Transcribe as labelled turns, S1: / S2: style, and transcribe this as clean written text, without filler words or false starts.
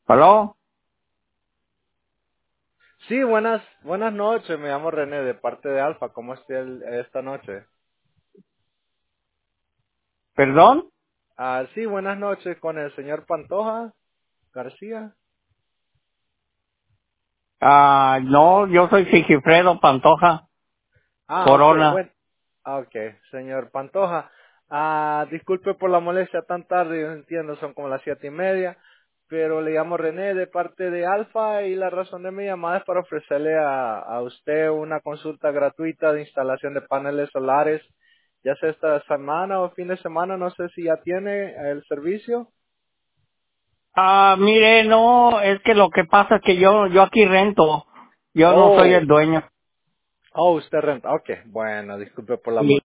S1: ¿Aló?
S2: Sí, buenas noches. Me llamo René de parte de Alfa. ¿Cómo está esta noche?
S1: ¿Perdón?
S2: Sí, buenas noches con el señor Pantoja García.
S1: No, yo soy Sigifredo Pantoja
S2: Ok,
S1: Corona.
S2: bueno. Ok, señor Pantoja. Disculpe por la molestia tan tarde. Yo entiendo, son como las 7:30. Pero le llamo René de parte de Alfa y la razón de mi llamada es para ofrecerle a usted una consulta gratuita de instalación de paneles solares, ya sea esta semana o fin de semana. No sé si ya tiene el servicio.
S1: Mire, no, es que lo que pasa es que yo aquí rento. Yo no soy
S2: Oh,
S1: el dueño.
S2: usted renta. Ok, bueno, disculpe por la
S1: Y
S2: molestia.